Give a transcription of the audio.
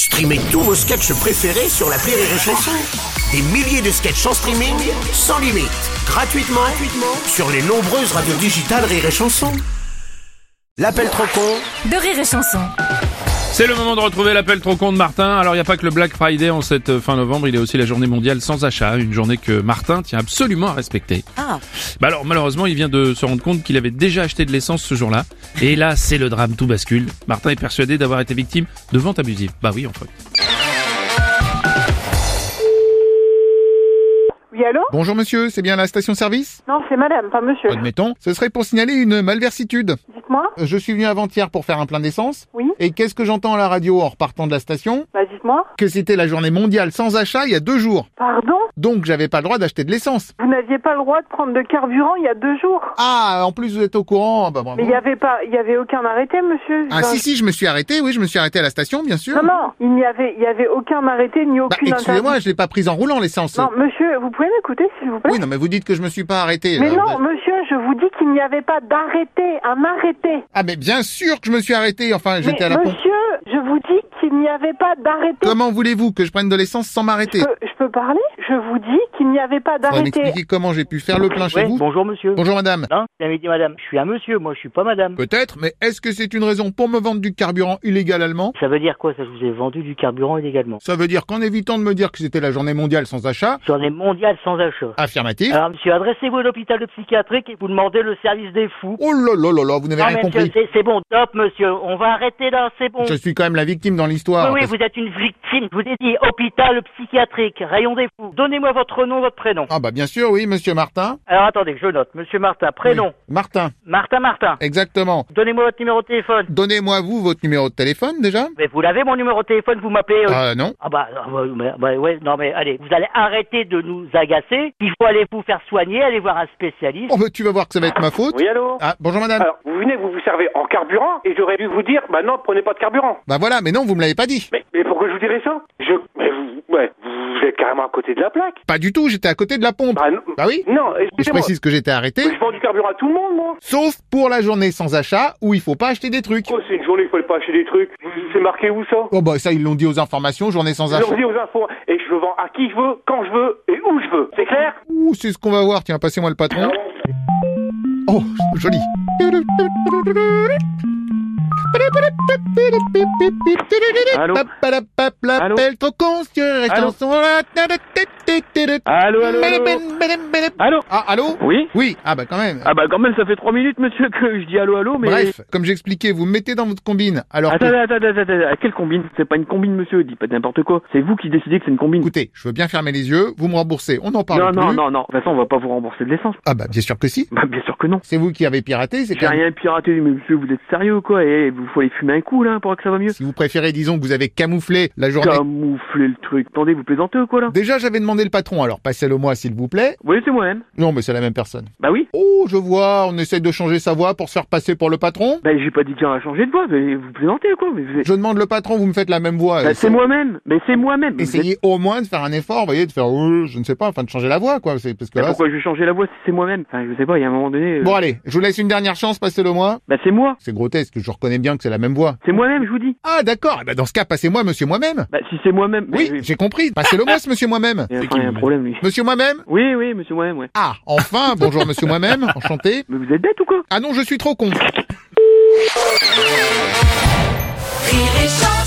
Streamez tous vos sketchs préférés sur l'appli Rire et Chanson. Des milliers de sketchs en streaming, sans limite, gratuitement sur les nombreuses radios digitales Rire et Chanson. L'appel trop con de Rire et Chanson. C'est le moment de retrouver l'appel trop con de Martin. Alors, il n'y a pas que le Black Friday en cette fin novembre, il y a aussi la journée mondiale sans achat, une journée que Martin tient absolument à respecter. Alors, malheureusement, il vient de se rendre compte qu'il avait déjà acheté de l'essence ce jour-là. Et là, c'est le drame, tout bascule. Martin est persuadé d'avoir été victime de vente abusive. Bah oui, en fait. Oui, allô? Bonjour monsieur, c'est bien la station-service? Non, c'est madame, pas monsieur. Admettons. Ce serait pour signaler une malversitude. Dites-moi. Je suis venu avant-hier pour faire un plein d'essence. Oui. Et qu'est-ce que j'entends à la radio en repartant de la station? Bah, dites-moi. Que c'était la journée mondiale sans achat il y a 2 jours. Pardon? Donc j'avais pas le droit d'acheter de l'essence. Vous n'aviez pas le droit de prendre de carburant il y a 2 jours. Ah, en plus vous êtes au courant, bah bravo. Mais il y avait aucun arrêté, monsieur. Ah si, je me suis arrêté, oui, je me suis arrêté à la station, bien sûr. Non, il n'y avait aucun arrêté ni Bah aucune excusez-moi, je l'ai pas prise en roulant l'essence. Non, monsieur, vous pouvez m'écouter, s'il vous plaît? Oui, non mais vous dites que je me suis pas arrêté. Mais alors, non, monsieur, je vous dis qu'il n'y avait pas d'arrêté, un arrêté. Ah mais bien sûr que je me suis arrêté, enfin Mais j'étais à la pompe. monsieur, je vous dis qu'il n'y avait pas d'arrêté. Comment voulez-vous que je prenne de l'essence sans m'arrêter? Je peux parler? Je vous dis qu'il n'y avait pas Faudrait d'arrêté. m'expliquer comment j'ai pu faire le plein chez Oui, vous. bonjour monsieur. Bonjour madame. Non, vous avez dit madame. Je suis un monsieur, moi je suis pas madame. Peut-être, mais est-ce que c'est une raison pour me vendre du carburant illégalement? Ça veut dire quoi ça? Je vous ai vendu du carburant illégalement. Ça veut dire qu'en évitant de me dire que c'était la journée mondiale sans achat, Journée mondiale sans achat. affirmatif. Alors monsieur, adressez-vous à l'hôpital de psychiatrique et vous demandez le service des fous. Oh là là là là, vous n'avez Non rien mais compris. monsieur, c'est bon, top monsieur. On va arrêter là, c'est bon. Je suis quand même la victime dans l'histoire. Oui, parce- vous êtes une victime. Je vous ai dit hôpital psychiatrique, rayon des fous. Donnez-moi votre nom, votre prénom. Ah bah bien sûr, oui, monsieur Martin. Alors attendez, je note. Monsieur Martin, prénom. Oui. Martin, Martin. exactement. Donnez-moi votre numéro de téléphone. Donnez-moi vous votre numéro de téléphone déjà. Mais vous l'avez mon numéro de téléphone, vous m'appelez. Non. Ouais, non mais allez, vous allez arrêter de nous agacer. Il faut aller vous faire soigner, aller voir un spécialiste. Oh bah tu vas voir que ça va être ma faute. Oui, allô? Ah, bonjour madame. Alors, vous venez, vous servez en carburant, et j'aurais dû vous dire, bah non, prenez pas de carburant. Bah voilà, mais non, vous me l'avez pas dit. Mais pourquoi je vous dirais ça? Mais vous êtes carrément à côté de la plaque. Pas du tout, j'étais à côté de la pompe. Bah non. Bah oui. Non, Et je excusez-moi. précise que j'étais arrêté. Je vends du carburant à tout le monde, moi. Sauf pour la journée sans achat où il faut pas acheter des trucs. Oh, c'est une journée, il fallait pas acheter des trucs. C'est marqué où, ça? Oh bah ça ils l'ont dit aux informations, journée sans Je achat. leur dis aux infos, et je le vends à qui je veux, quand je veux, et où je veux. C'est clair? Ouh, c'est ce qu'on va voir, tiens, passez-moi le patron. Oh, joli. Allô? Allô? L'appel trop con sur la Allô? chanson. Allô? Allô? Ah, allô? Oui? Oui, ah bah quand même. Ah bah quand même, ça fait 3 minutes, monsieur, que je dis allô, mais... Bref, comme j'expliquais, vous me mettez dans votre combine. Alors que... Attends, quelle combine? C'est pas une combine, monsieur, dis pas n'importe quoi. C'est vous qui décidez que c'est une combine. Écoutez, je veux bien fermer les yeux, vous me remboursez, on n'en parle plus. Non. De toute façon, on va pas vous rembourser de l'essence. Ah bah bien sûr que si. Bah bien sûr que non. C'est vous qui avez piraté, c'est J'ai quand même... rien piraté, mais monsieur, vous êtes sérieux, quoi? Et vous faut aller fumer un coup, là, pour que ça va mieux. Si vous préférez, disons que vous avez camouflé la journée... Camoufler le truc. Attendez, vous plaisantez ou quoi, là? Déjà, j'avais demandé le patron, alors passez-le moi s'il vous plaît. Oui, c'est moi-même. Non, mais c'est la même personne. Bah oui. Oh, je vois, on essaye de changer sa voix pour se faire passer pour le patron. Bah j'ai pas dit qu'on a changé de voix, mais vous plaisantez ou quoi? Mais Je demande le patron, vous me faites la même voix. Bah, c'est moi-même. Mais c'est moi-même. Essayez au moins de faire un effort, vous voyez, de faire, je ne sais pas, enfin de changer la voix, quoi. C'est parce que là. Pourquoi je vais changer la voix si c'est moi-même? Enfin, je sais pas, il y a un moment donné... Bon allez, je vous laisse une dernière chance, passez-le moi. Bah c'est moi. C'est grotesque, je reconnais bien que c'est la même voix. C'est moi-même, je vous dis. Ah d'accord, eh ben, dans ce cas, passez-moi monsieur moi-même. Bah si c'est moi-même... Oui, j'ai compris. Passez-le moi ce monsieur moi-même. Il y a un problème, lui. Monsieur moi-même. Oui, monsieur moi-même, ouais. Ah, enfin, bonjour monsieur moi-même, enchanté. Mais vous êtes bête ou quoi? Ah non, je suis trop con. Rire et Chanson.